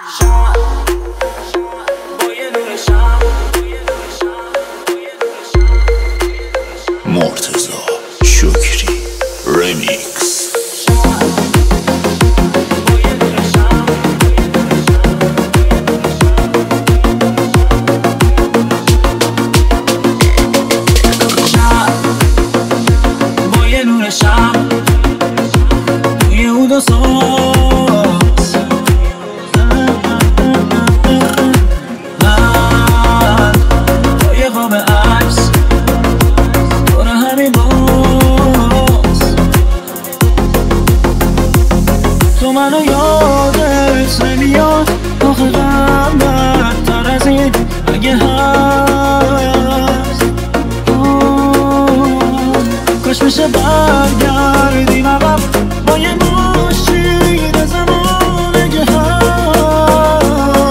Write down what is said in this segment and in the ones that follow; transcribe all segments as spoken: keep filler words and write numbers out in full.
مرتضی شکری رمیکس. با یه نور شب توی اود و ساز من با یه خواب عکس دور همین باز تو منو یادت نمیاد آخه غم بدتر از این اگه هست کاش میشه برگردیم عقب با یه ماشین زمانه که هست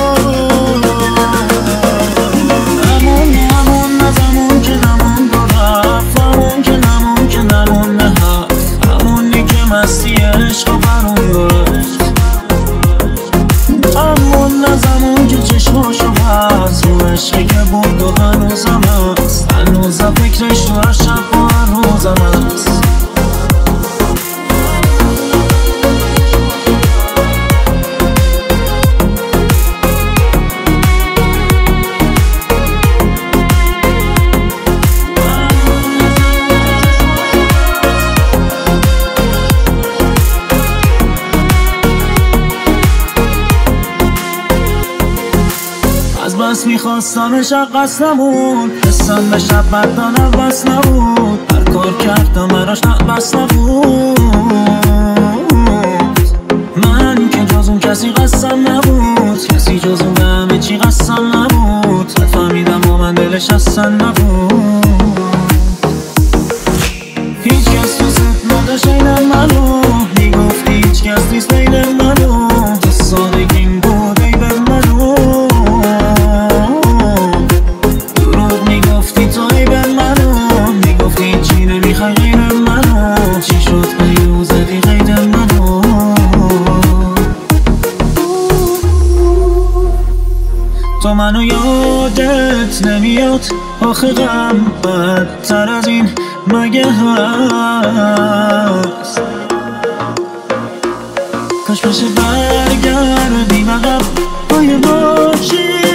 همون همون از همون که نمون دو رفت همون که نمون که نمونه هست همونی که مستی عشق و برون داشت همون از همون که چشماشو بست رو عشقی که بود و هنوزم هست هنوزم فکرش تو هر شب و هر روزم هست از بس میخواستمش قصد نبود حسم به شب بردانم بس نبود هر کار کردم براش نقبس نبود من که جز اون کسی قصدم نبود کسی جز اون به همه چی قصدم نبود نفهمیدم با من دلش اصلا نبود هیچ کس تو ست نداشت اینم منو میگفتی هیچ کس نیست بین منو تو سادگیم بود ای به منو دروغ میگفتی تو ای به منو میگفتی چی نمیخوای غیر منو چی شد بیو زدی غیر منو تو منو یادت نمیاد آخه غم بدتر از این مگه هست کاش بشه برگردیم عقب با یه ماشین